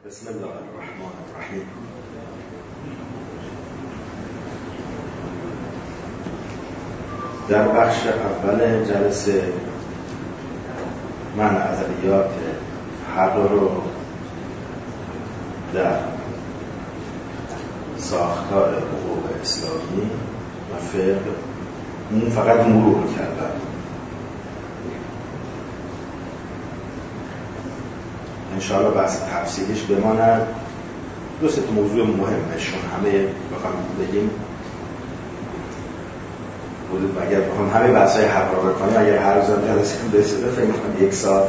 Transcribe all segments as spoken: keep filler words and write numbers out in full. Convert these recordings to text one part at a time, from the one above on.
بسم الله الرحمن الرحیم. در بخش اول جلسه من ادبیات حق رو در ساختار حقوق اسلامی و فقه اون فقط مرور کردم. انشاءالله بحث تفصیلیش بماند. دو سه موضوع مهمشون همه بخوام بگیم حدود اگر بخوام همه بحث‌های حق را بکنیم، اگر هر روز هم جلسه کنیم بسیده فکر می‌کنم یک ساعت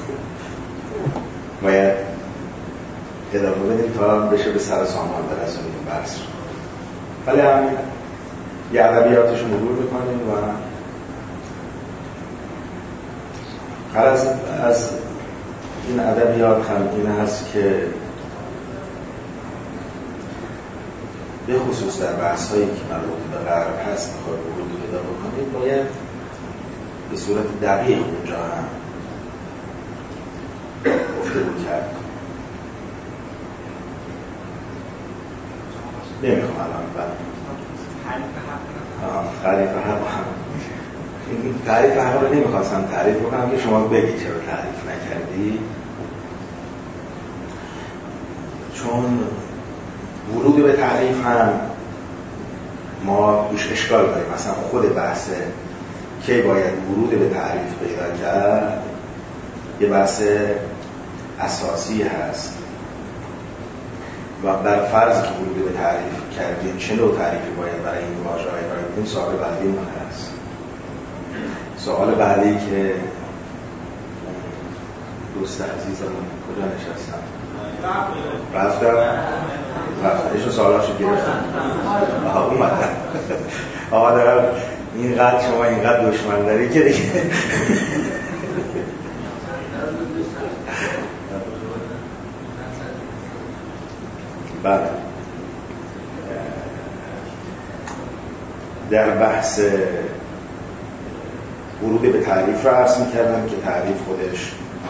باید ادامه بدیم تا بشه به سر سامان برسونیم بحث رو. ولی همین یه ادبیاتش رو مرور بکنیم و غرض از این ادبیات هم این هست که به خصوص در بحث هایی که مربوط به غرب هست میخواد ورود پیدا بکنید باید به صورت دقیق اونجا هم گفتگو کرد. نمیخوام الان بعد تعریف حق هم تعریف حق رو نمیخواستم تعریف بکنم که شما بگید چرا تعریف نکردی، چون ورود به تعریف هم ما توش اشکال داریم. مثلا خود بحث که باید ورود به تعریف پیدا کرد یه بحث اساسی هست و بر فرض که ورود به تعریف کردیم چه نوع تعریفی باید برای این واژه های باید این سوال بعدی من هست. سوال بعدی که دوست عزیزمون کجا نشستم رفتم رفتم ایشون سوالاشو گرفتم آها اومدن آها دارم اینقدر شما اینقدر دشمن داری که دیگه بعد در بحث ورود به تعریف رو عرض می‌کردم که تعریف خودش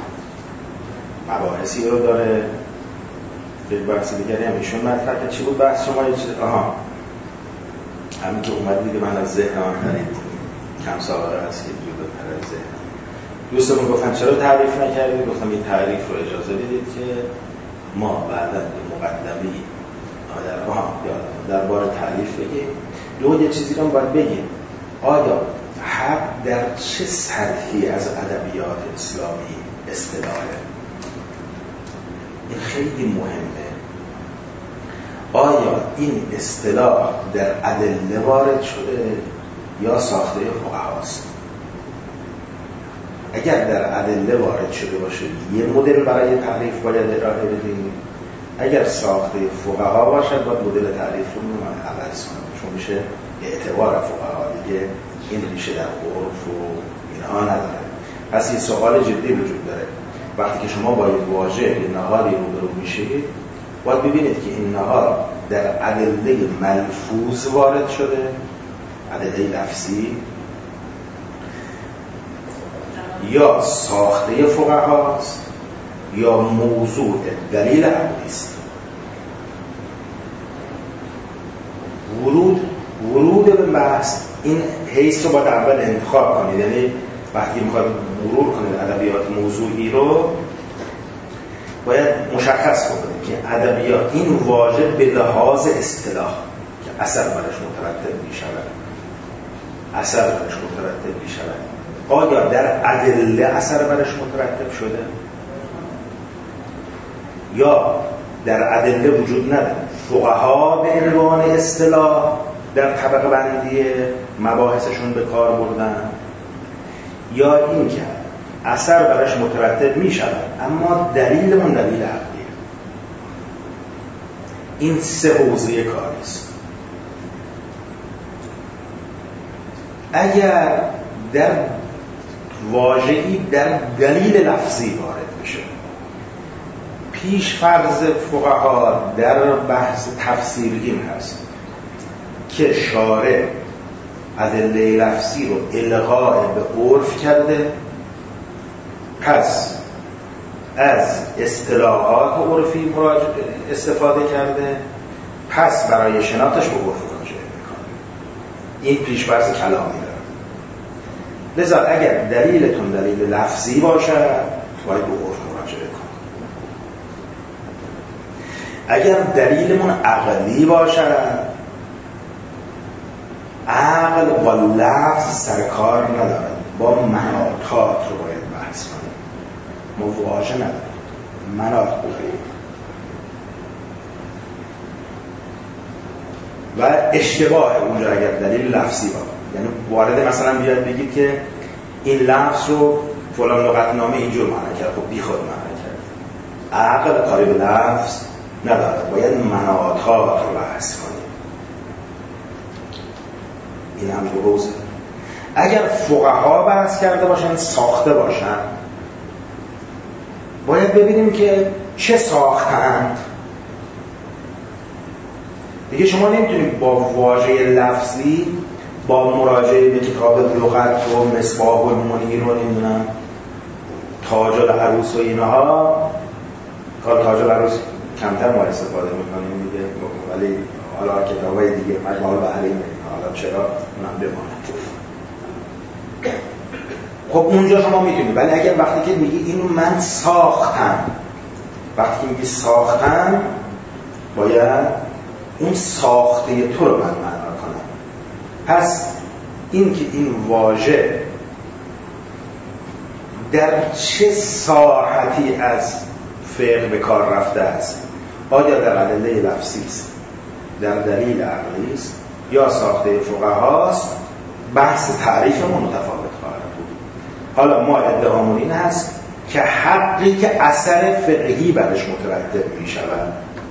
مباحثی رو داره. یک بحث دیگری هم ایشون مطرح کرد. چی بود بحث شما؟ آها همین که اومد دیگه من از ذهن آن خرید کم سابقه هست که جدا تر از ذهن. دوستمون گفتن چرا تعریف نکردید؟ گفتم این تعریف رو اجازه بدید که ما بعدا به مقدمه‌ای در آها در بار تعریف بگیم. دو یه چیزی رو باید بگیم، آیا حق در چه سطحی از ادبیات اسلامی اصطلاحه؟ این خیلی مهمه. آیا این اصطلاح در ادله وارد شده یا ساخته فقهاست؟ اگر در ادله وارد شده باشه یه مدل برای تعریف باید ارائه بدیم، اگر ساخته فقها باشد باید مدل تعریف رو من عوض کنم، چون میشه اعتبار فقها دیگه این ریشه در عرف و اینها نداره. پس این سوال جدی وجود داره. وقتی که شما با یک واژه نهادی روبرو میشید باید ببینید که این نهاد در ادله ملفوظ وارد شده، ادله لفظی، یا ساخته فقهاست یا موضوع دلیل عقلی است. ورود ورود به بحث این حیث رو باید اول انتخاب کنید. یعنی وقتی میخواید مرور کنید ادبیات موضوعی رو باید مشخص کنید که ادبیات این واژه به لحاظ اصطلاح که اثر برش مترتب میشود اثر برش مترتب میشود آیا در ادله اثر برش مترتب شده یا در ادله وجود نداره؟ فقها به عنوان اصطلاح در طبقه بندی مباحثشون به کار بردن، یا این که اثر برش مترتب می شود اما دلیل من دلیل عقلیه. این سه حوزه کاری است. اگر در واژه‌ای در دلیل لفظی وارد بشه، پیش فرض فقها در بحث تفسیر این هست که شارع ادله لفظی رو الغاء به عرف کرده، پس از اصطلاحات عرفی استفاده کرده، پس برای شناختش به عرف مراجعه میکنه. این پیش‌فرض کلامی داره. لذا اگر دلیلتون دلیل لفظی باشه باید به عرف مراجعه کنید. اگر دلیلمون عقلی باشه، عقل با لفظ سرکار نداره، با مناطات رو باید بحث کنیم. ما واژه نداریم، مناط بخوریم و اشتباه اونجا اگر دلیل لفظی باشه، یعنی وارد مثلا بیاد بگید که این لفظ رو فلان لغتنامه اینجور معنی کرد، خب بی خود معنی کرد. عقل کاری به لفظ نداره، باید مناطات رو بحث کنیم. این هم دو روزه. اگر فقها بحث کرده باشن، ساخته باشن، باید ببینیم که چه ساختند. دیگه شما نمیتونید با واژه لفظی با مراجعه به کتاب لغت و مصباح المنیر رو نمیدونم تاج العروس و اینها، کار تاج العروس کمتر ما استفاده میکنیم دیگه، ولی حالا کتابای دیگه مجموع البحرین، حالا چرا اونم بماند. خب اونجا شما میدونید، ولی اگر وقتی که میگی اینو من ساختم، وقتی که میگی ساختم، باید اون ساخته تو رو من معنا کنم. پس این که این واژه در چه ساحتی از فقه به کار رفته است، آیا در ادله لفظی است، در دلیل عقلی است، یا ساخته فقهاست، بحث تعریفمون متفاوت خواهد بود. حالا ما ادعامون این هست که حقی که اثر فقهی برش مترتب می شود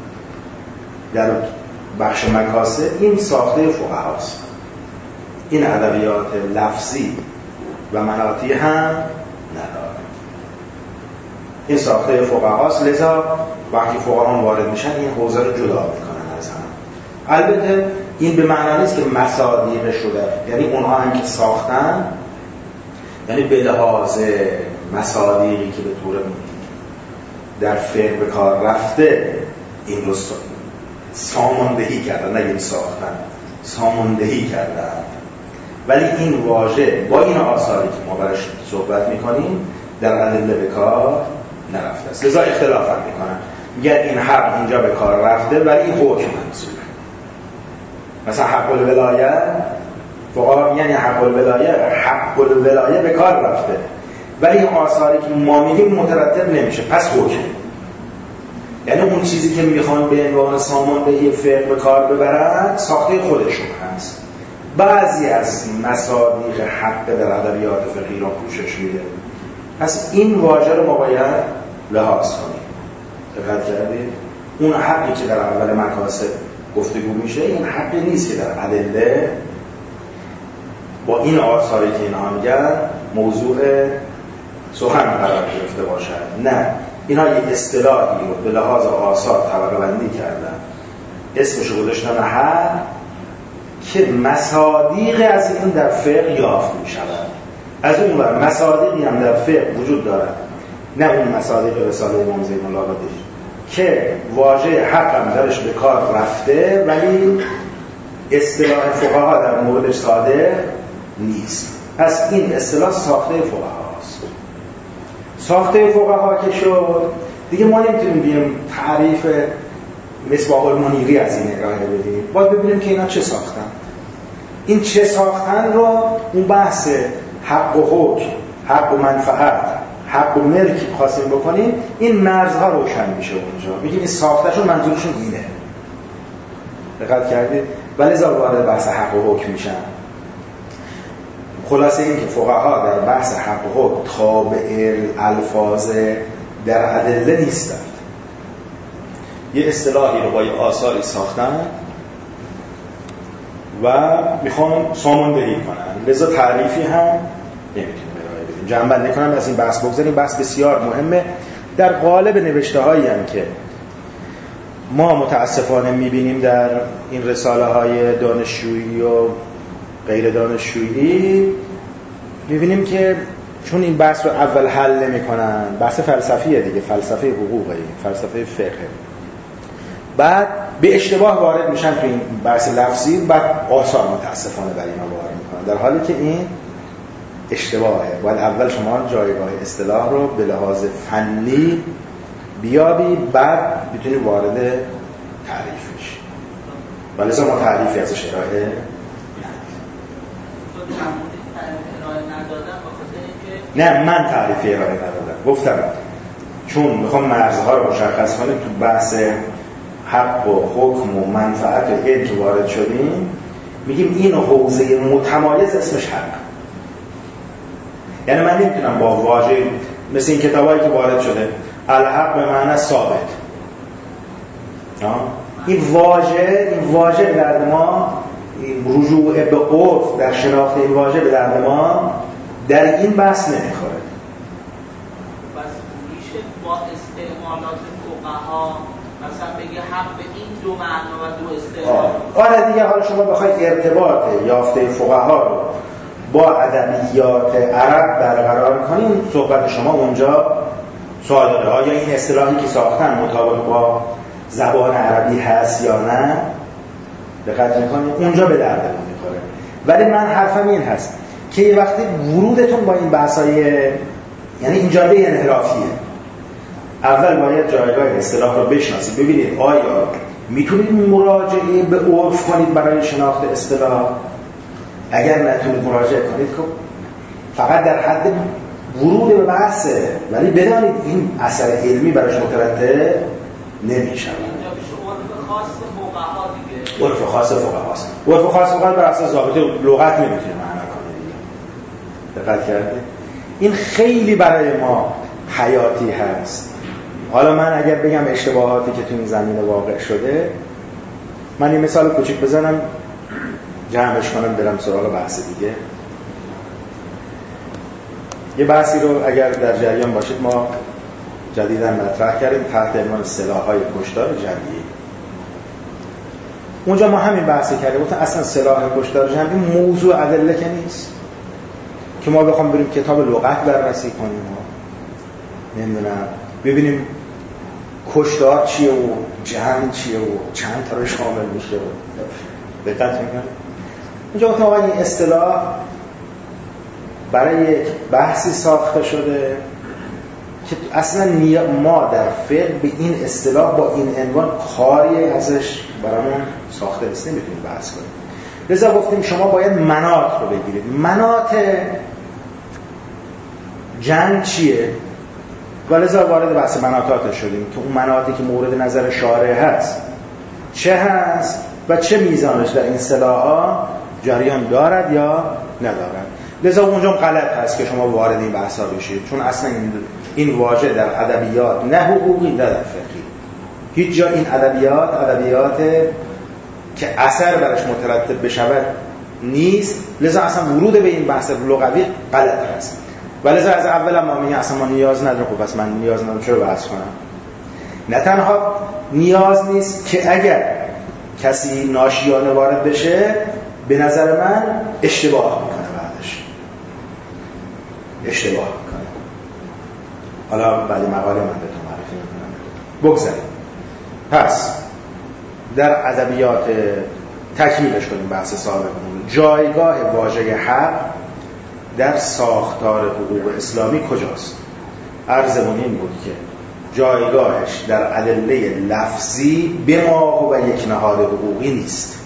در بخش مکاسب، این ساخته فقهاست. این ادبیات لفظی و مناطی هم نداره. این ساخته فقهاست، لذا وقتی فقهان وارد میشن این حوزه رو جدا میکنن از هم. البته این به معنی نیست که مصادیق شده، یعنی اونها هم که ساختن، یعنی به لحاظ مصادیقی که به طور در فقه به کار رفته این رو ساماندهی کردن، نه این ساختن، ساماندهی کردن. ولی این واژه با این آثاری که ما برش صحبت میکنیم در ادله به کار نرفته است. لذا اختلاف هم میکنن، میگن این حق اینجا به کار رفته ولی این حکم منصوبه. مثلا حق الولایه، فقها میگن حق الولایه حق الولایه به کار رفته ولی این آثاری که ما میگیم مترتب نمیشه، پس حکم. یعنی اون چیزی که میخوان به عنوان ساماندهی فقه به کار ببرن ساخته خودشون هست. بعضی از مصادیق حق در ادبیات فقهی را پوشش میده. پس این واژه رو ما باید لحاظ کنیم. دقت کردید؟ اون حقی که در اول مکاسب گفتگو میشه این حقی نیست که در ادله با این آثاری که اینها میگن موضوع سخن قرار گرفته باشد. نه، اینها یک اصطلاحی رو به لحاظ آثار طبقه بندی کردن، اسمش رو گذاشتن حق، که مصادیق از این در فقه یافت میشود. از اون ور مصادیقی هم در فقه وجود دارد، نه اون مصادیق رساله امام زین العابدین که واژه حق هم درش به کار رفته ولی اصطلاح فقها در موردش صادق نیست. پس این اصطلاح ساخته فقهاست. ساخته فقها که شد دیگه ما نمیتونیم بیم تعریف مصباح المنیری از این ارائه بدیم، باید ببینیم که اینا چه ساختن. این چه ساختن رو اون بحث حق و حکم، حق و منفعت، حق و ملکی خواستیم بکنیم، این مرزها روشن میشه اونجا. میگیم این ساختشون منظورشون اینه. دقت کردید؟ ولی زار وارد بحث حق و حکم میشن. خلاصه این که فقها در بحث حق و حکم تابع الفاظ در ادله نیستند. یه اصطلاحی رو با یه آثاری ساختن و میخوان ساماندهی کنن، لذا تعریفی هم نمیتونیم ارائه بدیم. جمع کنم از این بحث بگذاریم. بحث بسیار مهمه. در قالب نوشته هایی هم که ما متاسفانه میبینیم در این رساله های دانشجویی و غیر دانشجویی، میبینیم که چون این بحث رو اول حل نمی‌کنن، بحث فلسفیه دیگه، فلسفه حقوقه، فلسفه فقه، بعد به اشتباه وارد میشن تو این بحث لفظی، بعد آثار متاسفانه برای اینا وارد میکنن، در حالی که این اشتباهه. باید اول شما جایگاه اصطلاح رو به لحاظ فنی بیابی، بعد بتونی وارد تعریف بشی. ولی لذا ما تعریفی ازش ارائه نه، من تعریفی ارائه ندادم. گفتم چون میخوام مرزها رو مشخص کنیم، تو بحث حق و حکم و منفعت و علم که وارد شدیم، میگیم این حوزه متمایز اسمش حق. یعنی من نمیتونم با واژه مثل این کتابایی که وارد شده الحق به معنی ثابت، این واژه این واژه به درد ما، این رجوع به عرف در شناخت این واژه به درد ما در این بحث نمیخوره. بس میشه با استعمالات فقها مثلا بگه حق به این دو معنا و دو استعمال. آره دیگه، حالا شما بخواید ارتباط یافته فقها رو با ادبیات عرب برقرار کنین، صحبت شما اونجا صادقه. آیا این اصطلاحی که ساختن مطابق با زبان عربی هست یا نه؟ دقت میکنید اونجا به درد میخوره. ولی من حرفم این هست که یه وقتی ورودتون با این بحثای، یعنی این جاده انحرافیه، اول باید جایگاه اصطلاح رو بشناسید، ببینید آیا میتونید مراجعه به عرف کنید برای شناخت اصطلاح. اگر نتونید مراجعه کنید که فقط در حد ورود به بحثه، ولی بدانید این اثر علمی براش مترتب نمیشه. عرف خاص فقهاست. عرف خاص فقها بر اساس ضابطه لغت نمیتونه معنا کنه دیگه. دقت کردید؟ این خیلی برای ما حیاتی هست. حالا من اگر بگم اشتباهاتی که تو این زمینه واقع شده، من این مثال کوچیک بزنم جمعش کنم برم سراغ بحث دیگه. یه بحثی رو اگر در جریان باشید ما جدیداً مطرح کردیم تحت عنوان سلاح‌های کشتار جمعی. اونجا ما همین بحثی کردیم، گفتن اصلا سلاح کشتار جمعی موضوع ادله که نیست که ما بخوام بریم کتاب لغت بررسی کنیم و نمیدونم ببینیم کشتار چیه و جمع چیه و چند تا رو شامل میشه و دقت میکنیم. اونجا گفتم آقا این اصطلاح برای یک بحثی ساخته شده که اصلا ما در فقه به این اصطلاح با این عنوان کاری ازش برامون ساخته نیست، نمیتونیم بحث کنیم. لذا گفتیم شما باید مناط رو بگیرید. مناط جنگ چیه؟ و لذا وارد بحث مناطات شدیم که اون مناطی که مورد نظر شارع هست چه هست و چه میزانش در این اصطلاحات جریان دارد یا ندارد. لذا اونجا غلط هست که شما وارد این بحثا بشید، چون اصلا این این واژه در ادبیات نه حقوقی نه در فقهی، هیچ جا این ادبیات ادبیات که اثر برش مترتب بشود نیست. لذا اصلا ورود به این بحث لغوی غلط هست. و لذا از اول ما میگم اصلا ما نیاز ندارم. خب پس من نیاز ندارم چرا بحث کنم؟ نه تنها نیاز نیست که اگر کسی ناشیانه وارد بشه به نظر من اشتباه میکنه، بعدش اشتباه میکنه. حالا بعد مقاله من بهتون معرفی میکنم. بگذاریم. پس در ادبیات تکمیلش کنیم بحث سابقمون. جایگاه واژه حق در ساختار حقوق اسلامی کجاست؟ عرضمون این بود که جایگاهش در ادله لفظی به ما و یک نهاد حقوقی نیست.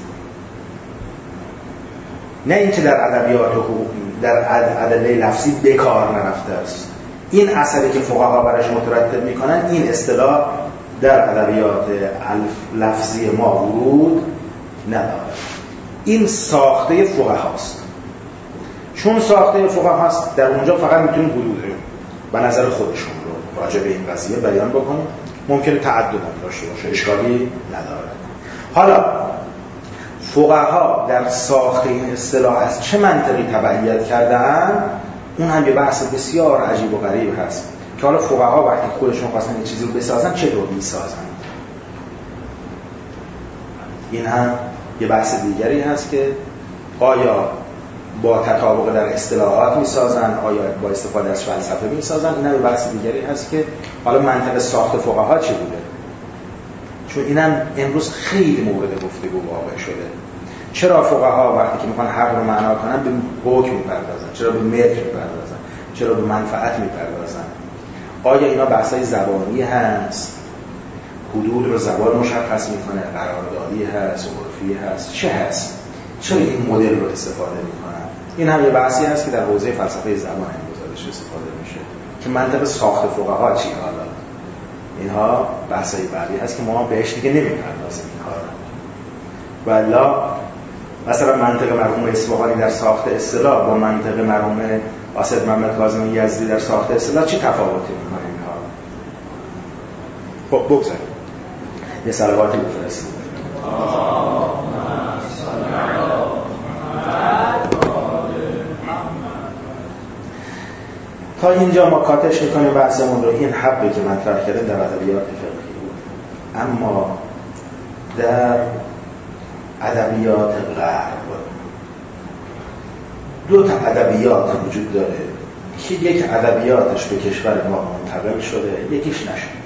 نه اینکه در ادبیات حقوق در ادله لفظی بکار نرفته است. این اثری که فقها برش مترتب میکنن این اصطلاح در ادبیات لفظی ما ورود نداره. این ساخته فقهاست. چون ساخته فقهاست در اونجا فقط میتونیم حدود به نظر خودشون رو راجع به این قضیه بیان بکنیم. ممکنه تعدد داشته باشه، اشکالی نداره. حالا فقها در ساخت این اصطلاح از چه منطقی تبعیت کردن، اون هم یه بحث بسیار عجیب و غریب هست که حالا فقها وقتی خودشون خواستن یه چیزی رو بسازن چطور میسازن. این هم یه بحث دیگری هست که آیا با تطابق در اصطلاحات میسازن، آیا با استفاده از فلسفه میسازن. این هم بحث دیگری هست که حالا منطق ساخت فقها چی بوده، چون اینم امروز خیلی مورد گفتگو واقع شده. چرا فقها وقتی که میخوان حق رو معنا کنن به حکم میپردازن، چرا به ملک میپردازن، چرا به منفعت میپردازن؟ آیا اینا بحثای زبانی هست، حدود رو زبان مشخص میکنه، قراردادی هست، عرفی هست، چه هست؟ چرا این مدل رو استفاده میکنن؟ این هم یه بحثی هست که در حوزه فلسفه زبان امروز ازش استفاده میشه که منطق ساخت فقها چی حالا. اینها بحثای بعدی هست که ما بهش دیگه نمیپردازیم این کارو. والا مثلا منطق مرحوم اصفهانی در ساخت اصطلاح با منطق مرحوم اسد محمد کاظمی یزدی در ساخت اصطلاح چه تفاوتی میکنه اینها؟ خب بگذاریم یه صلواتی بفرستیم. تا اینجا ما کاتش میکنیم بحثمون رو. این حقی که مطرح کردن در ادبیات فقهی بود، اما در ادبیات غرب دو تا ادبیات وجود داره که یک ادبیاتش به کشور ما منتقل شده، یکیش نشده.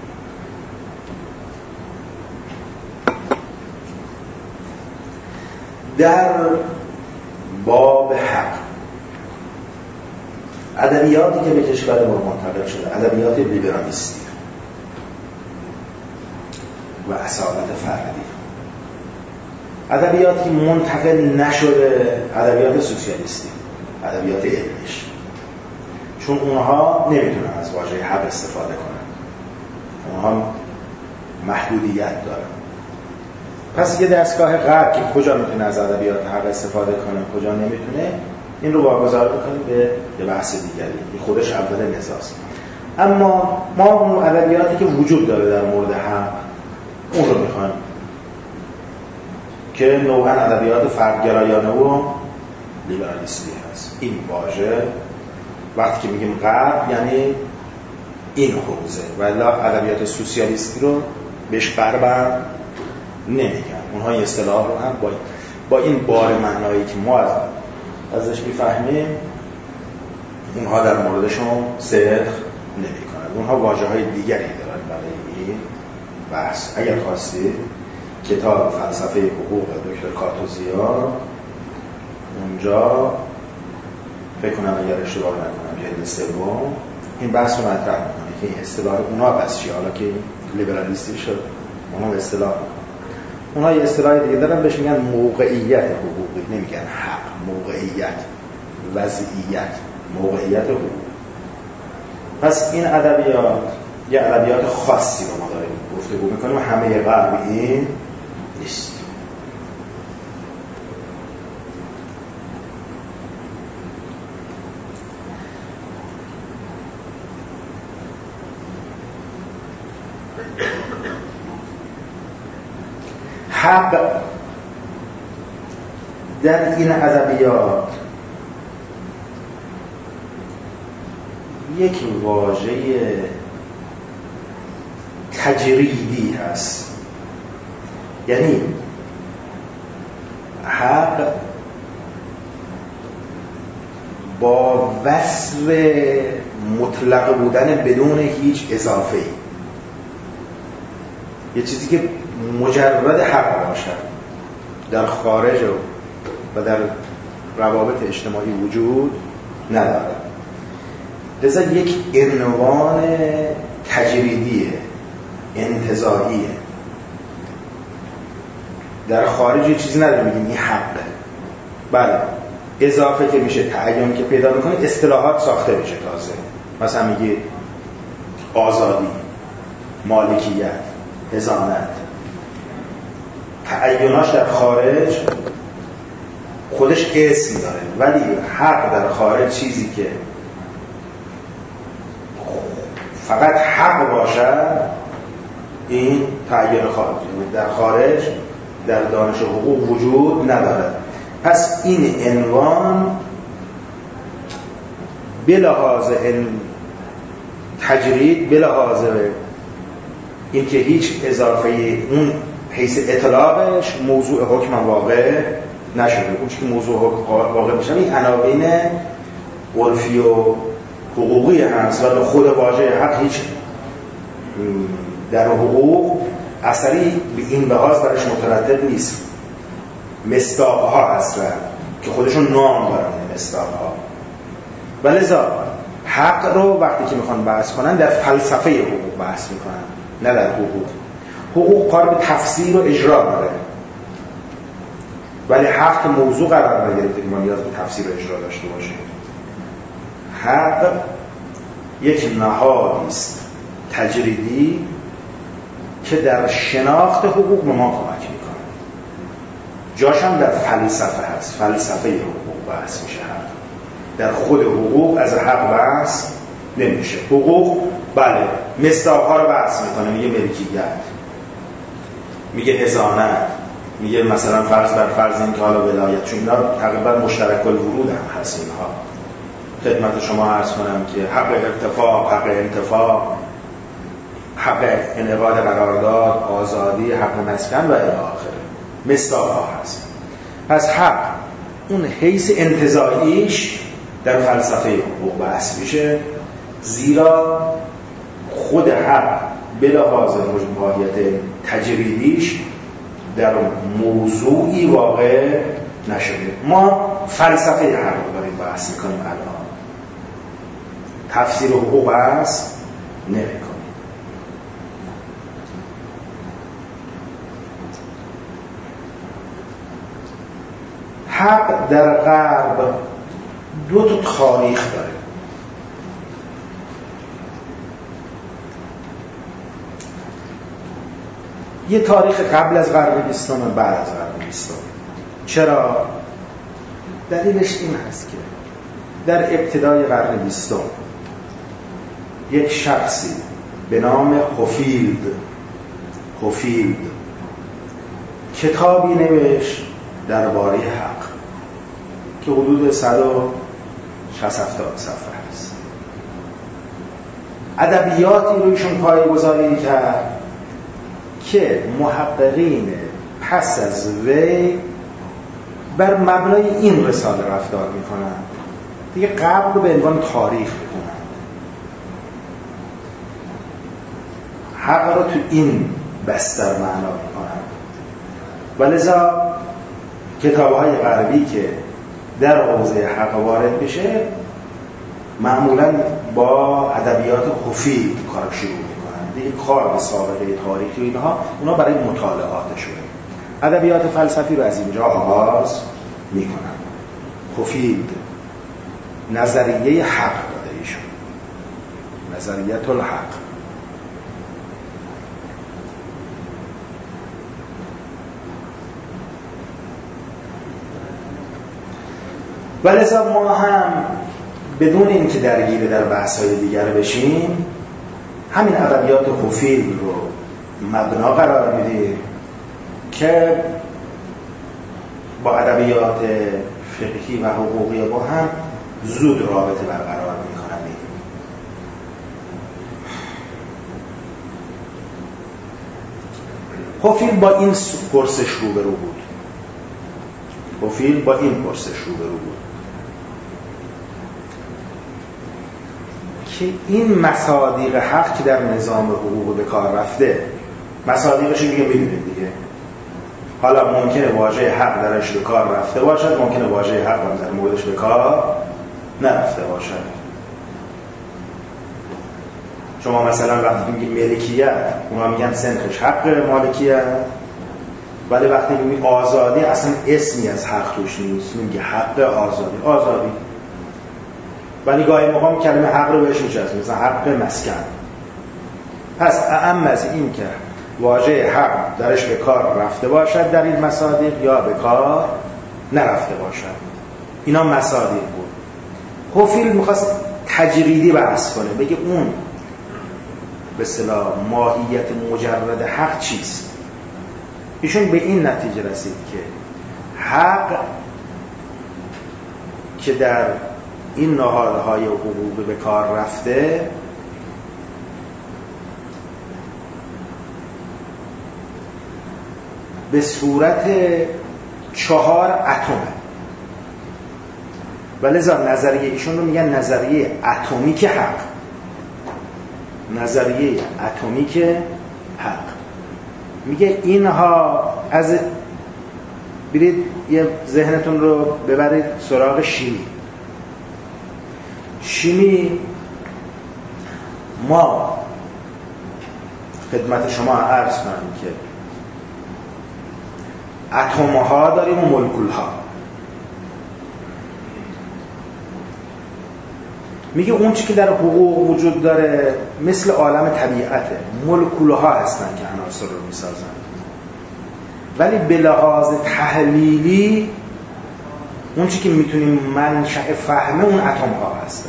در باب حق ادبیاتی که به کشور ما منتقل شده ادبیات لیبرالیستی و اصالت فردی. ادبیاتی منتقل نشده ادبیات سوسیالیستی، ادبیات علمیش، چون اونها نمیتونن از واژه حق استفاده کنن، اونها محدودیت دارن. پس یه دستگاه غرب که کجا میتونه از ادبیات حق استفاده کنه کجا نمیتونه، این رو واگذار بکنیم به یه بحث دیگری، این خودش اول نزاست. اما ما اون ادبیاتی که وجود داره در مورد حق اون رو میخوایم که نوعاً ادبیات فردگرایانه و لیبرالیستی هست. این واژه وقتی که میگیم غرب یعنی این حوزه، ولی ادبیات سوسیالیستی رو بهش غرب نمیگن. اونها این اصطلاح رو هم با با این بار معنایی که ما ازش میفهمیم اونها در موردشون صدق نمیکنن. اونها واژه‌های دیگری دارن برای این بحث. اگر خواستید کتاب فلسفه حقوق دکتر کاتوزیا، اونجا فکر کنم اگر اشتباه نکنم جلد سوم این بحث رو مطرح میکنه که این اصطلاح اونها بس چی، حالا که لیبرالیستی شد اونها اصطلاح اونها یه اصطلاح دیگه دارن بهش میگن موقعیت حقوقی، نمیگن حق، موقعیت، وضعیت، موقعیت حقوقی. پس این ادبیات یه ادبیات خاصی رو ما داریم گفتگو میکنیم، همه غرب این نیست. حق در این ادبیات یک واژه تجریدی هست، یعنی حق با وصف مطلق بودن بدون هیچ اضافه‌ای، یه چیزی که مجرد حق باشد در خارج و در روابط اجتماعی وجود ندارد. لذا یک عنوان تجریدیه، انتزاعیه. در خارج یه چیزی نداره میگیم این حقه. بله اضافه که میشه، تعین که پیدا میکنه، اصطلاحات ساخته میشه تازه. مثلا میگی آزادی، مالکیت، حضانت. تعیناش در خارج خودش اسم داره، ولی حق در خارج چیزی که فقط حق باشد این تعین خارجی در خارج در دانش حقوق وجود ندارد. پس این عنوان بلحاظ تجرید، بلحاظ این که هیچ اضافه اون حیث اطلاقش موضوع حکم واقع نشده. اون چیزی که موضوع واقع میشه این عناوین عرفی و حقوقی هست و خود واژه حق هیچ در حقوق اثری به این لحاظ برایش مترتب نیست. مصداق‌ها هستن که خودشون نام دارن مصداق‌ها. ولذا حق رو وقتی که میخوان بحث کنن در فلسفه حقوق بحث میکنن، نه در حقوق. حقوق کار به تفسیر و اجرا داره، ولی حق که موضوع قرار نگرفته که ما نیاز به تفسیر و اجرا داشته باشیم. حق یک نهادی است تجریدی که در شناخت حقوق به ما کمک میکنه. جاش هم در فلسفه هست، فلسفه حقوق بحث میشه. حق در خود حقوق از حق بحث نمیشه. حقوق بله مصداق‌ها رو بحث میکنه، میگه ملکیت، میگه حضانت، میگه مثلا فرض بر فرض این که حالا ولایت، چون اینا تقریبا مشترک الورود هم هست. اینها خدمت شما عرض کنم که حق ارتفاع، حق انتفاع، حق انعقاد قرارداد، آزادی، حق مسکن و الی آخره مصداق‌ها هست. پس حق اون حیث انتزاعیش در فلسفه حقوق بحث میشه، زیرا خود حق به لحاظ ماهیت تجریدیش در موضوعی واقع نشده. ما فلسفه حق رو داریم بحث میکنیم، الان تفسیر حقوق بحث نمیکنیم. حق در غرب دو تا تاریخ داره. یه تاریخ قبل از قرن بیستم و بعد از قرن بیستم. چرا؟ دلیلش این هست که در ابتدای قرن بیستم یک شخصی به نام هوفیلد هوفیلد کتابی نوشت درباره حق که حدود صد و شصت هفتاد صفحه است. ادبیاتی رویشون پایه‌گذاری کرد که محققین پس از وی بر مبنای این رساله رفتار میکنن، دیگه قبل رو به عنوان تاریخ میکنن. حق رو تو این بستر معنا میکنن. ولذا کتاب‌های غربی که در حوزه حق وارد بشه معمولاً با ادبیات هوفیلد کار شروع میکنن. دیگه کار به سابقه تاریخی و اینها اونا برای مطالعاتشونه. ادبیات فلسفی رو از اینجا آغاز میکنن. هوفیلد نظریه حق داده ایشون، نظریه الحق. ولذا ما هم بدون اینکه درگیر در بحث‌های دیگر بشیم همین ادبیات هوفیلد رو مبنا قرار میدیم که با ادبیات فقهی و حقوقی با هم زود رابطه برقرار میکنن. هوفیلد با این پرسش روبرو بود. هوفیلد با این پرسش روبرو بود که این مصادیق حق که در نظام حقوق به کار رفته، مصادیقش دیگه میدونید دیگه. حالا ممکنه واژه حق درش به کار رفته باشد، ممکنه واژه حق هم در موردش به کار نرفته باشد. شما مثلا وقتی میگید ملکیت، اونا میگن سنخش حق مالکیت، ولی وقتی میگید آزادی اصلا اسمی از حق توش نیست، میگه حق آزادی آزادی. ولی گاهی موقع کلمه حق رو بهش میچسبه، مثلا حق مسکن. پس اعم از این که واژه حق درش به کار رفته باشد در این مصادیق یا به کار نرفته باشد، اینا مصادیق بود. هوفیلد میخواست تجریدی بحث کنه، بگه اون به اصطلاح ماهیت مجرد حق چیست. ایشون به این نتیجه رسید که حق که در این نهادهای حقوقی به کار رفته به صورت چهار اتمه و لذا نظریه ایشون رو میگن نظریه اتمیک حق. نظریه اتمیک حق میگه اینها از برید یه ذهنتون رو ببرید سراغ شیمی. شیمی ما خدمت شما عرض کنم که اتم ها داریم و مولکول ها. میگه اون چی که در حقوق وجود داره مثل عالم طبیعته، مولکول ها هستن که عناصر رو میسازن، ولی به لحاظ تحلیلی اون چی که میتونیم منشأ فهمه اون اتم ها هستن.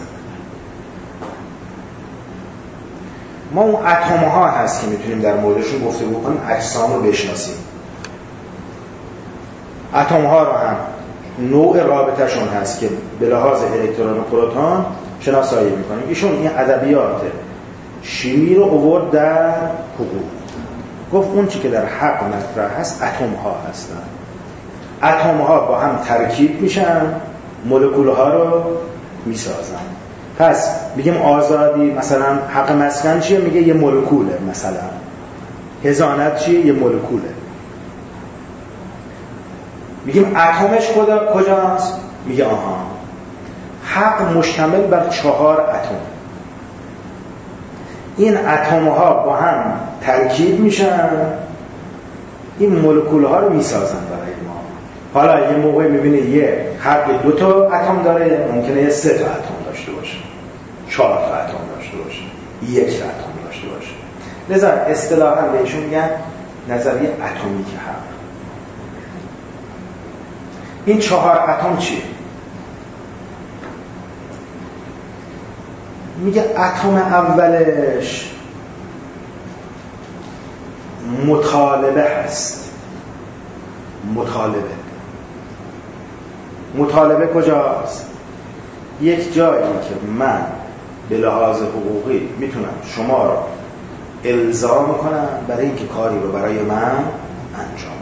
ما اون اتم ها هست که میتونیم در موردشون گفتگو کنیم، اجسام رو بشناسیم. اتم ها رو هم نوع رابطهشون هست که به لحاظ الکترون و پروتون شناسایی میکنیم. ایشون این ادبیات شیمی رو آورد در حقوق، گفت اون چی که در حق مطرح هست اتم ها هستن. اتم ها با هم ترکیب میشن، مولکول ها رو میسازن. پس میگیم آزادی مثلا حق مسکن چیه؟ میگه یه مولکوله. مثلا حضانت چیه؟ یه مولکوله. میگیم اتمش کجاست؟ میگه آها حق مشتمل بر چهار اتم. این اتم ها با هم ترکیب میشن، این مولکول ها رو میسازن برای ما. حالا یه موقع میبینه یه حق دو تا اتم داره، ممکنه یه سه تا اتم داشته باشه، چهار تا اتم داشته باشه، یک اتم داشته باشه. لذا اصطلاحاً بهشون میگن نظریه اتمیک حق. این چهار اتم چیه؟ میگه اتم اولش مطالبه هست. مطالبه مطالبه کجاست؟ یک جایی که من به لحاظ حقوقی میتونم شما رو الزام کنم برای اینکه کاری رو برای من انجام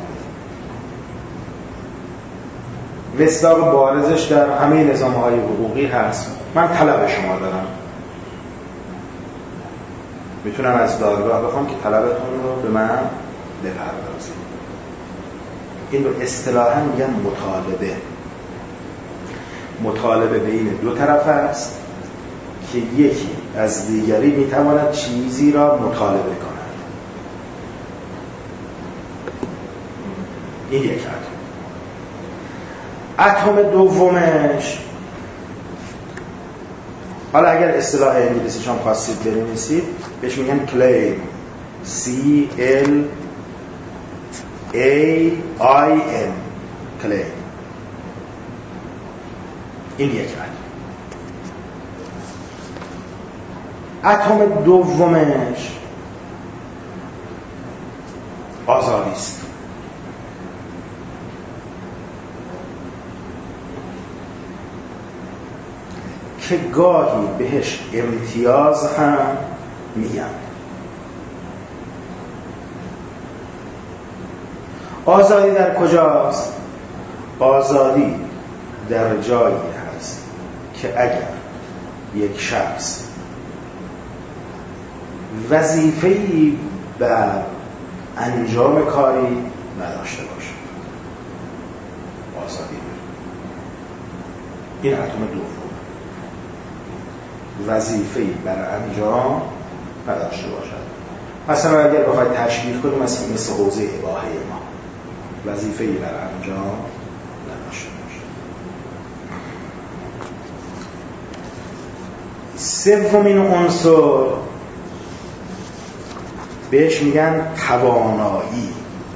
بدید. مصداق بارزش در همه نظام‌های حقوقی هست. من طلب شما دارم، میتونم از دادگاه بخوام که طلبتون رو به من بپردازید. این رو اصطلاحاً میگن مطالبه. مطالبه بین دو طرف است که یکی از دیگری میتواند چیزی را مطالبه کند. این یک اتم. اتم دومش، حالا اگر اصطلاح انگلیسیش هم خواستید بنویسید بهش میگن claim. C L A I M claim. این یک اتم. اتم دومش آزادی است. که گاهی بهش امتیاز هم میگن. آزادی در کجاست؟ آزادی در جایی هست که اگر یک شخص وظیفه‌ای بر انجام کاری نداشته باشه، آزادی داره. این اتم دوم، وظیفه‌ای بر انجام نداشته باشد. مثلا اگر بخواید تشبیه کنیم مثل مثل حوزه اباحه ما، وظیفه‌ای بر انجام نداشته باشد. سومین عنصر بهش میگن توانایی.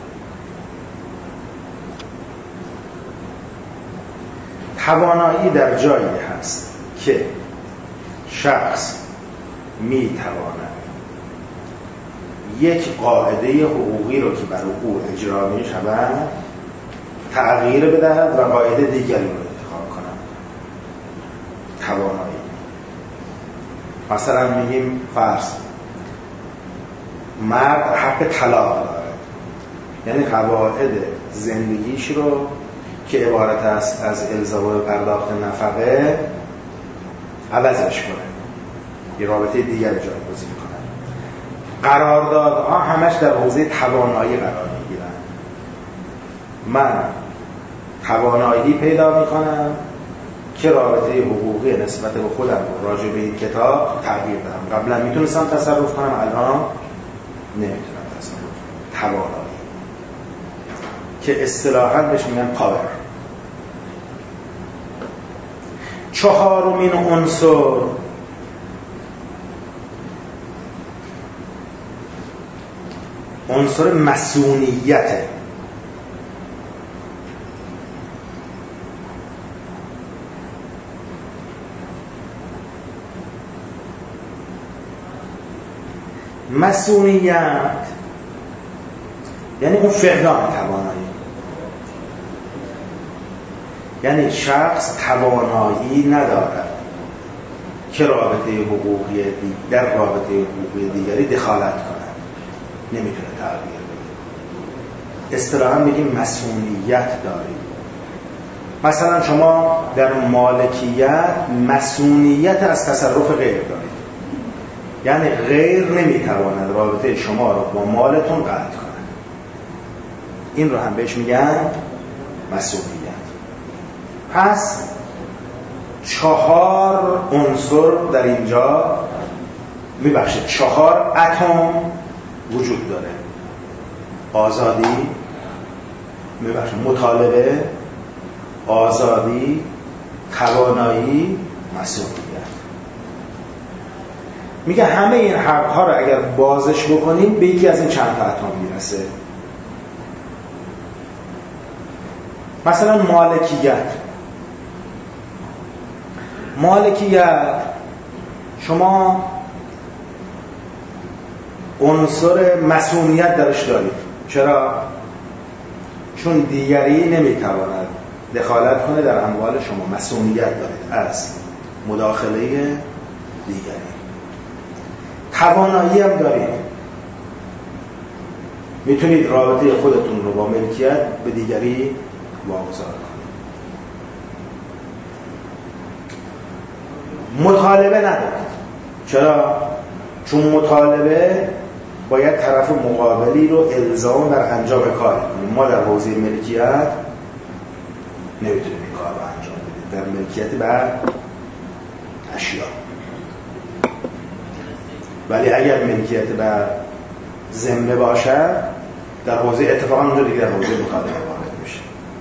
توانایی در جایی هست که شخص میتواند یک قاعده حقوقی رو که برای او اجرا می شود تغییر بدهد و قاعده دیگری رو انتخاب کند. توانایی. مثلا میگیم فرض مرد حق طلاق داره، یعنی قواعد زندگیش رو که عبارت است از الزام پرداخت نفقه عوضش کنه، یه رابطه دیگر جایگزین کنه. قراردادها همش در حوزه توانایی قرار میگیرن. من توانایی پیدا میکنم که رابطه حقوقی نسبت به خودم راجع به این کتاب تغییر بدم. قبلا میتونستم تصرف کنم، الان نمیتونم تصرف کنم. توانایی که اصطلاحاً بهش میگن پاور. چهارمین عنصر عنصر مسئولیته. مسئولیت یعنی اون فقدان توانایی، یعنی شخص توانایی ندارد که رابطه حقوقی در رابطه حقوقی دیگری دخالت کند، نمیتونه تغییر بده. اصطلاحاً میگیم مسئولیت دارید. مثلا شما در مالکیت مسئولیت از تصرف غیر دارید، یعنی غیر نمیتواند رابطه شما رو با مالتون قطع کنه. این رو هم بهش میگن مسئولیت. پس چهار عنصر در اینجا میبخشید چهار اتم وجود داره. آزادی، میبخشید مطالبه، آزادی، توانایی، مسئولیت. میگه همه این حقها رو اگر بازش بکنیم به یکی از این چند تا اتم میرسه. مثلا مالکیت. مالکیت شما عنصر مسئولیت درش دارید. چرا؟ چون دیگری نمیتواند دخالت کنه در اموال شما. مسئولیت دارید از مداخله دیگری. توانایی هم دارید، میتونید رابطه خودتون رو با ملکیت به دیگری واگذار کنید. مطالبه ندارید. چرا؟ چون مطالبه باید طرف مقابلی رو الزام در انجام کار کنیم. ما در حوزه ملکیت نمیتونیم این کار رو انجام بدیم، در ملکیت بر اشیا. ولی اگر ملکیت بر ذمه باشه در حوزه اتفاقا اونجا دیگه در حوزه مطالبه وارد میشه.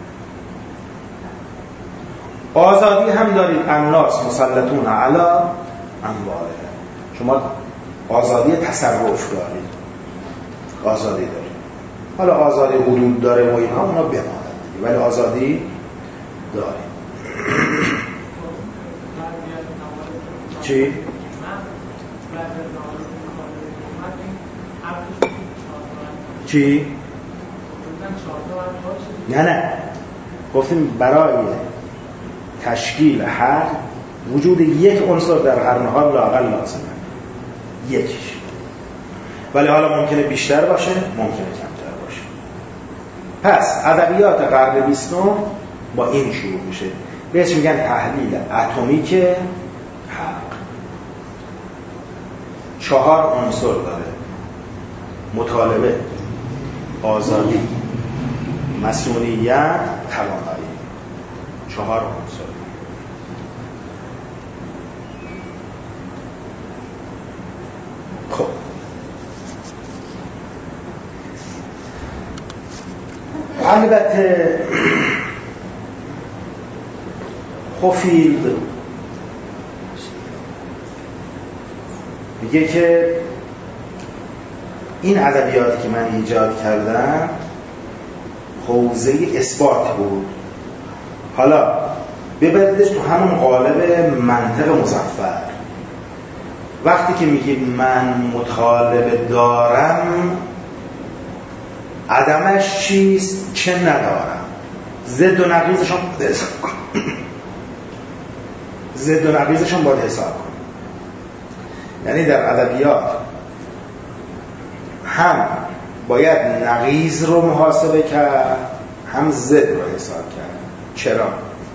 آزادی هم دارید. الناس مسلطون علی اموالهم. شما آزادی تصرف دارید، آزادی دارید. حالا آزادی حدود داره و اینها اونا بماند، ولی آزادی دارید. چی؟ چی؟ نه نه گفتیم برای تشکیل حق وجود یک عنصر در هر نهاد لااقل لازمه، یکیش. ولی حالا ممکنه بیشتر باشه، ممکنه کمتر باشه. پس ادبیات قرن بیستم با این شروع میشه. بهش میگن تحلیل اتمیک حق. چهار عنصر داره: مطالبه، آزادی، مسئولیت، توانایی. چهار عنصر. خب البته خوفیلد میگه که این ادبیاتی که من ایجاد کردم حوزه اثبات بود. حالا ببریدش تو همون قالب منطق مظفر. وقتی که میگی من مطالبه دارم، عدمش چیست؟ چه ندارم؟ ضد و نقیضشون باید حساب کن. ضد و نقیضشون باید حساب کن. یعنی در ادبیات هم باید نقیض رو محاسبه کرد، هم ضد رو حساب کرد. چرا؟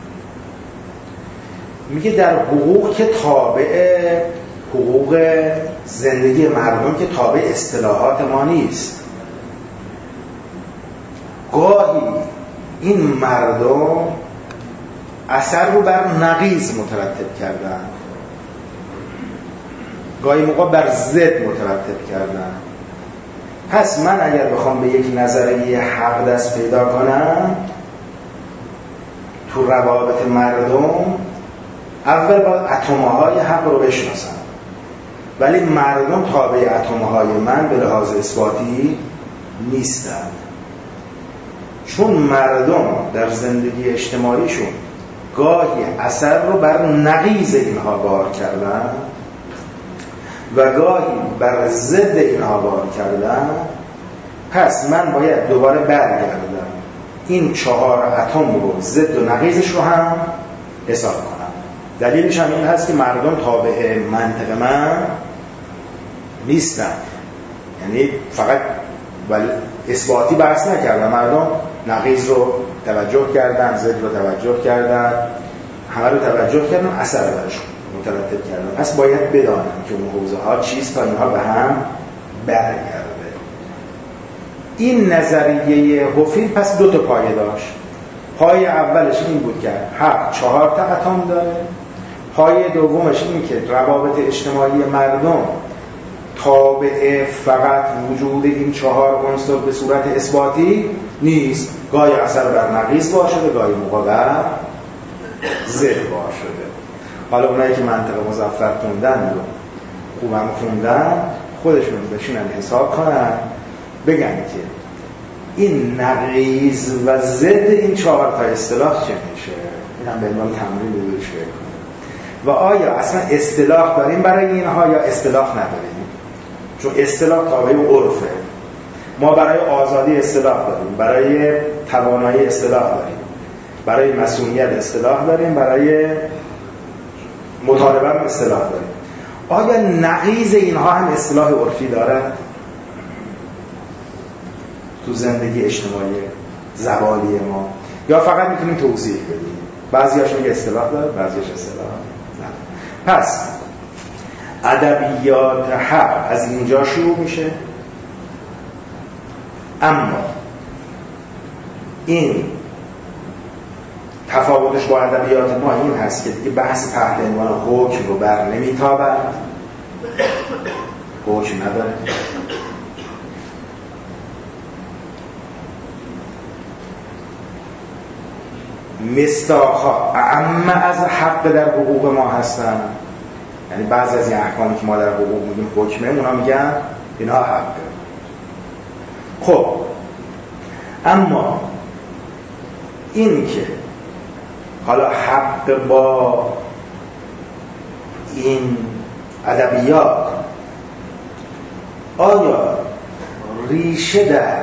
میگه در حقوق که تابع حقوق زندگی مردم که تابع اصطلاحات ما نیست. گاهی این مردم اثر رو بر نقیض مترتب کردن، گاهی موقع بر ضد مترتب کردن. پس من اگر بخوام به یک نظریه حق دست پیدا کنم تو روابط مردم، اول باید اتمه های حق رو بشناسم، ولی مردم تابع اتمه های من به لحاظ اثباتی نیستند، چون مردم در زندگی اجتماعیشون گاهی اثر رو بر نقیض اینها بار کردن و گاهی بر ضد اینها بار کردن. پس من باید دوباره برگردم این چهار اتم رو، ضد و نقیضش رو هم حساب کنم. دلیلش هم این هست که مردم تابع منطق من نیستن، یعنی فقط ولی اثباتی بحث نکردن، مردم نقیض رو توجه کردن، ضد رو توجه کردن، همه رو توجه کردن، اثر برشون مترتب کردن. پس باید بدانم که اون حوزه ها چیست تا اینها به هم برگرده. این نظریه هوفیل پس دو تا پایه داشت. پایه اولش این بود که حق چهار تا اتم داره. پایه دومش این که روابط اجتماعی مردم تابع فقط وجود این چهار عنصر به صورت اثباتی نیست، گاهی اثر بر نقیض بار شده، گاهی موقع بر ضد بار شده. حالا اونایی که منطق مظفر خوندن رو خوبم خوندن، خودشون بشینن حساب کنن بگن که این نقیض و ضد این چهار تا اصطلاح چه میشه. این هم به عنوان تمرین رو بهش فکر کنیم و آیا اصلا اصطلاح داریم برای اینها یا اصطلاح نداریم. چون اصطلاح تابع عرفه. ما برای آزادی اصطلاح داریم، برای توانایی اصطلاح داریم، برای مسئولیت اصطلاح داریم، برای مطالبه اصطلاح داریم. آیا نقیض اینها هم اصطلاح عرفی دارد تو زندگی اجتماعی زبانی ما، یا فقط میتونیم توضیح بدیم؟ بعضی‌هاش میگه اصطلاح داره، بعضی‌هاش اصطلاح نه. پس ادبیات حق از اینجا شروع میشه، اما این تفاوتش با ادبیات ما این هست که دیگه بحث تحت عنوان حکم رو بر نمیتابد، حکم نداره. مصداق‌ها اعم از حق در حقوق ما هستن، یعنی بعضی از این احکامی که ما در حقوق میگیم حکمه، اونا میگن اینها حقه. خب اما این که حالا حق با این ادبیات آیا ریشه در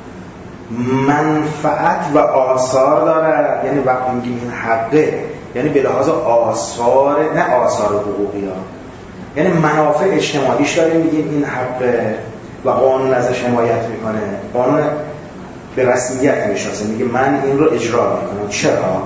منفعت و آثار داره؟ یعنی وقتی میگیم این حقه یعنی به لحاظ آثار، نه آثار حقوقی ها، یعنی منافع اجتماعیش داره میگیم این حقه و قانون ازش حمایت میکنه، قانون به رسمیت میشناسه، میگه من این رو اجرا میکنم. چرا؟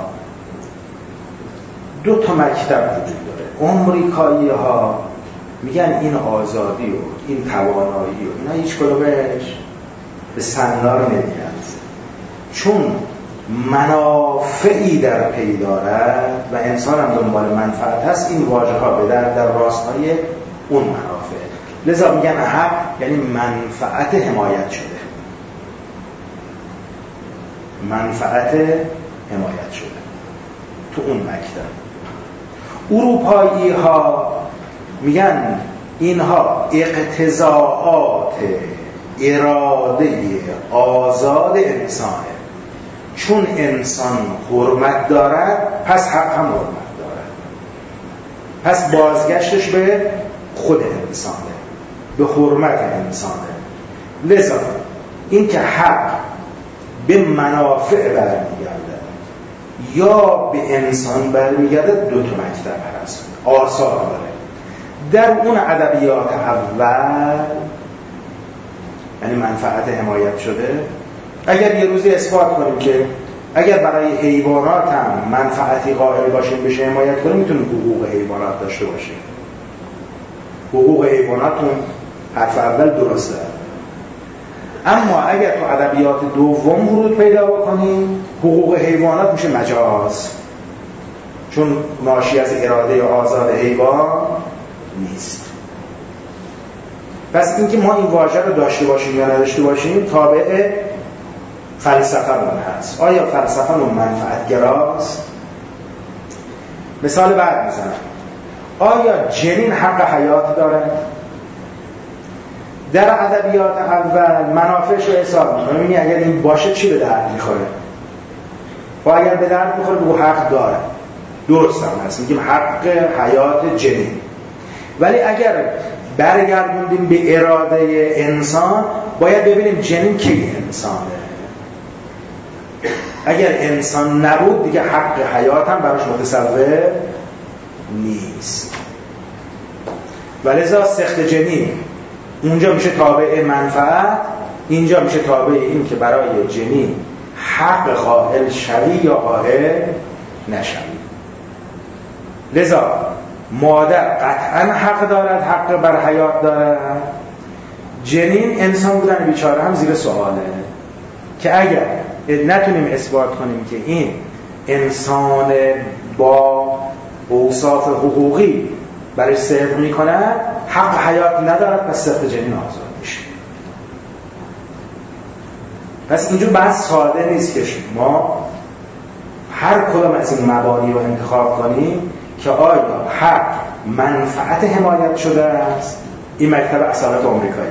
دو تا مکتب وجود داره. امریکایی ها میگن این آزادی و این توانایی و اینا هیچ کدومش به سندار نمیگن، چون منافعی در پی دارد و انسان هم دنبال منفعت هست. این واژه ها به در در راستای اون منافع، لذا میگن حق یعنی منفعت حمایت شده، منفعت حمایت شده تو اون مکتب. اروپایی ها میگن اینها اقتضاعات اراده آزاد انسانه، چون انسان حرمت دارد پس حق هم حرمت دارد، پس بازگشتش به خود انسانه، به حرمت انسانه. لذا این که حق به منافع برمیگرده یا به انسان برمیگرده دو تا مکتب هست، آثار داره. در اون ادبیات اول یعنی منفعت حمایت شده، اگر یه روزی اثبات کنیم که اگر برای حیوانات هم منفعتی قائل باشیم بشه حمایت کنیم میتونیم حقوق حیوانات داشته باشیم. حقوق حیواناتون حرف اول درسته، اما اگر تو ادبیات دوم ورود پیدا بکنیم حقوق حیوانات میشه مجاز، چون ناشی از اراده آزاد حیوان نیست. پس اینکه ما این واژه رو داشته باشیم یا نداشته باشیم تابع فلسفه مون هست. آیا فلسفه مون منفعت گراست؟ مثال بعد میزنم. آیا جنین حق حیات داره؟ در ادبیات اول منافعش رو حساب می‌کنه، می‌بینی اگر این باشه چی به درد می‌خوره؟ و اگر به درد می‌خوره بگو حق داره. درست هم هست، میگیم حق حیات جنین. ولی اگر برگردوندیم به اراده انسان باید ببینیم جنین کی انسانه. اگر انسان نبود دیگه حق حیات هم براش متصور نیست. ولذا سخت جنین اونجا میشه تابع منفعت، اینجا میشه تابع این که برای جنین حق قائل شوی یا قائل نشوی. لذا مادر قطعا حق دارد، حق بر حیات دارد. جنین انسان بودن بیچاره هم زیر سواله که اگر نتونیم اثبات کنیم که این انسان با اوصاف حقوقی برای صدق میکنه حق حیات ندارد، پس سخت جنین آزاد میشه. پس اینجور بحث ساده نیست که ما هر کدام از این مبانی رو انتخاب کنیم که آیا حق منفعت حمایت شده است. این مکتب اصالت آمریکاییه.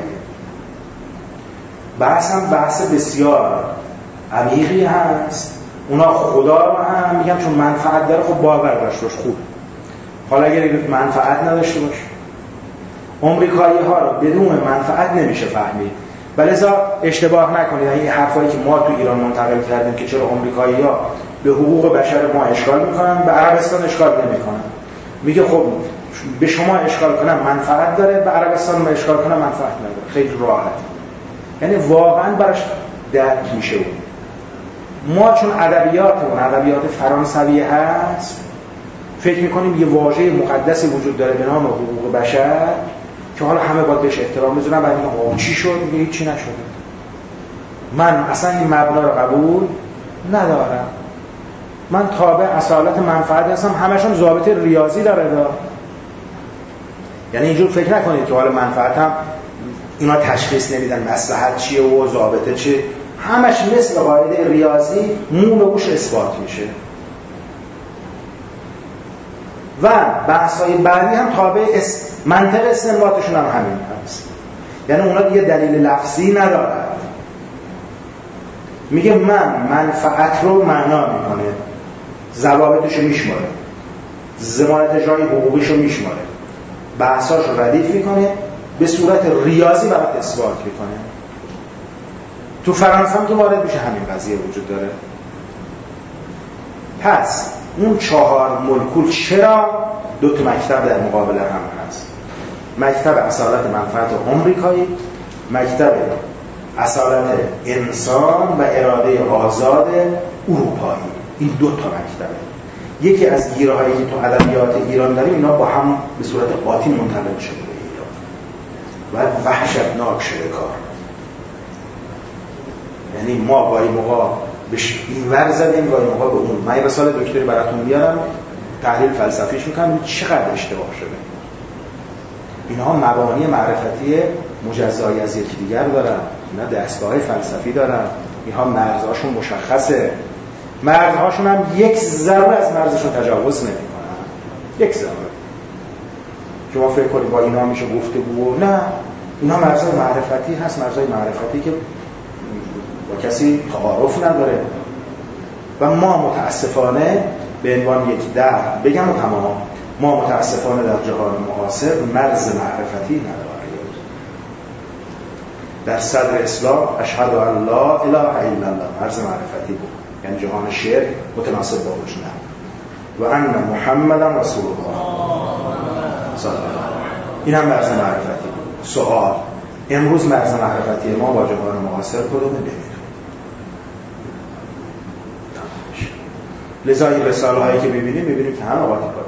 بحث هم بحث بسیار عمیقی هست. اونا خدا رو هم میگن چون منفعت داره خب باور داشته باش خوب. حالا اگر منفعت نداشته باشه، آمریکایی ها رو بدون منفعت نمیشه فهمید. ولذا اشتباه نکنید این حرفایی که ما تو ایران منتقل کردیم که چرا آمریکایی ها به حقوق بشر ما اشکال میکنن به عربستان اشکال نمیکنن. میگه خب به شما اشکال کنم منفعت داره، به عربستان ما اشکال کنم منفعت نداره. خیلی راحت. یعنی واقعا براش درک میشه. ما چون ادبیاتمون ادبیات فرانسوی هست فکر میکنیم یه واژه مقدسی وجود داره به نام حقوق بشر که حالا همه باید بهش احترام بذارن. بعد میگن چی شد؟ میگه هیچ چی نشده. من اصلا این مبنا رو قبول ندارم. من تابع اصالت منفعت هستم. همشون ضابط ریاضی داره دا. یعنی اینجور فکر نکنید که حالا منفعت هم اینا تشخیص نمیدن مصلحت چیه و ضابطه چیه. همش مثل قاعده ریاضی مون و گوش اثبات میشه. و بحث‌های بعدی هم تابع اس... منطق استنباطشون هم همین هست. یعنی اونا دیگه دلیل لفظی ندارن. میگه من منفعت رو معنا میکنه، ضوابطش رو میشماره، ضمانت اجرای حقوقیش رو میشماره، بحثاش رو ردیف میکنه، به صورت ریاضی برات اثبات میکنه. تو فرانسه هم که وارد میشه همین قضیه وجود داره. پس اون چهار مولکول چرا دو تا مکتب در مقابل هم هست؟ مکتب اصالت منفعت آمریکایی، مکتب اصالت انسان و اراده آزاد اروپایی. این دو تا مکتبه. یکی از گیرهایی که تو ادبیات ایران داریم اینا با هم به صورت قاطی منتقل شده و وحشتناک شده کار. یعنی ما گاهی موقع بهش این ور زدیم گاهی موقع به اون. من یه رساله دکتری براتون میارم تحلیل فلسفیش میکنم چقدر اشتباه شده. اینها مبانی معرفتی مجزایی از یکی دیگر دارن، اینا دستگاه فلسفی دارن، اینها مرزهاشون مشخصه، مرزهاشون هم یک ذره از مرزشون تجاوز نمیکنن. یک ذره که ما فکر کنیم با اینا میشه گفتگو، نه، اینا مرزهای معرفتی هست، مرزهای معرفتی که با کسی تعارف نداره. و ما متاسفانه به عنوان یک در بگم و تمام، ما متاسفانه در جهان معاصر مرز معرفتی نداریم. در صدر اسلام اشهد ان لا اله الا الله مرز معرفتی بود، یعنی جهان شرک متناسب با وجود و ان محمدا رسول الله صلی الله علیه و این هم مرز معرفتی بود. سوال امروز مرز معرفتی ما با جهان معاصر کدومه؟ نمیدونم. لذا این رساله هایی که میبینیم میبینیم که همه آقای